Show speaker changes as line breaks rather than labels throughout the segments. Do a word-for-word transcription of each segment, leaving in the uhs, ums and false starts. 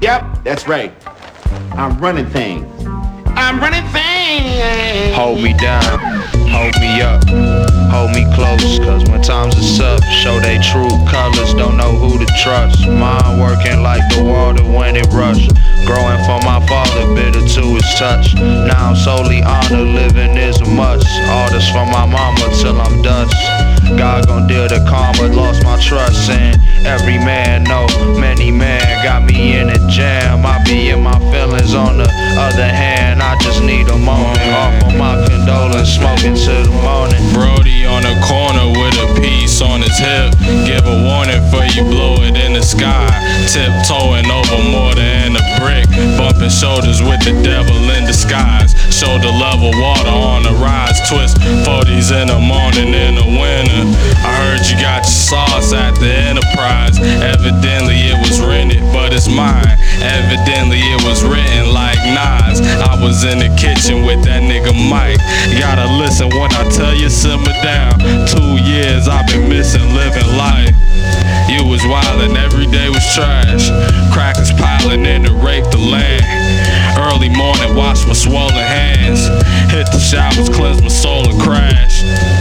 Yep, that's right. I'm running things. I'm running things.
Hold me down, hold me up, hold me close, cause when times are tough, show they true colors, don't know who to trust. Mind working like the water when it rush. Growing from my father, bitter to his touch. Now I'm solely honored, living is a must. All this from my mama till I'm dust. God gon' deal the karma, lost my trust in every man, no, many man got me in a jam. I be in my feelings, on the other hand, I just need a moment off of my condolence, smoking till the morning.
Brody on the corner with a piece on his hip. Give a warning for you blow it in the sky. Tiptoeing over mortar and a brick. Bumping shoulders with the devil in disguise. Shoulder level water on the rise. Twist forties in the morning in the winter. I heard you got your sauce at the Enterprise. Evidently it was rented, but it's mine. Evidently it was written like Nas. I was in the kitchen with that nigga Mike. Gotta listen when I tell you simmer down. Two years I've been missing living life. You was wildin', every day was trash. Crackers piling in to rape the land. Early morning, wash my swollen hands. Hit the showers, cleanse my soul and crash.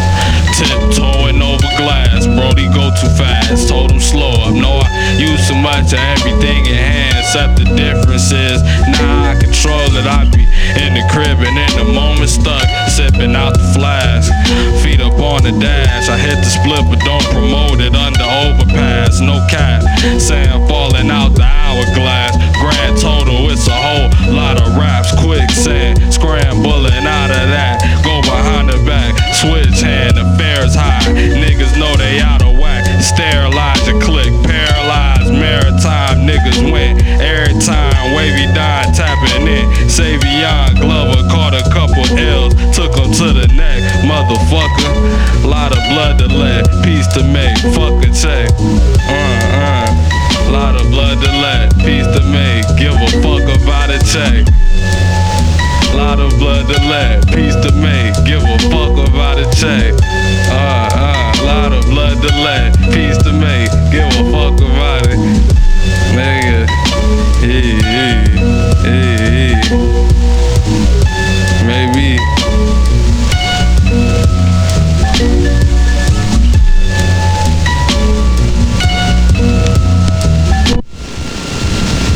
Tiptoeing over glass, Brody go too fast. Told him slow up, no I use too much of everything in hand. Except the difference is, now I control it. I be in the crib and in the moment stuck, sipping out the flask. Feet up on the dash, I hit the split but don't promote it under overpass. No cap, sand falling out the hourglass. Grand total, it's a whole lot of raps. Quicksand, scrambling out of that. Go behind the back, switch hand, affairs high. Niggas know they out of whack. Sterilize your click, paralyzed maritime. Niggas win every time. Wavy Dine tapping in. Savion Glover caught a couple L's, took him to the neck. Motherfucker, lot of blood to let, peace to make. Fuck a check. Uh uh. Lot of blood to let, peace to make. Give a fuck about a check. Lot of blood to let, peace to make. Give a fuck about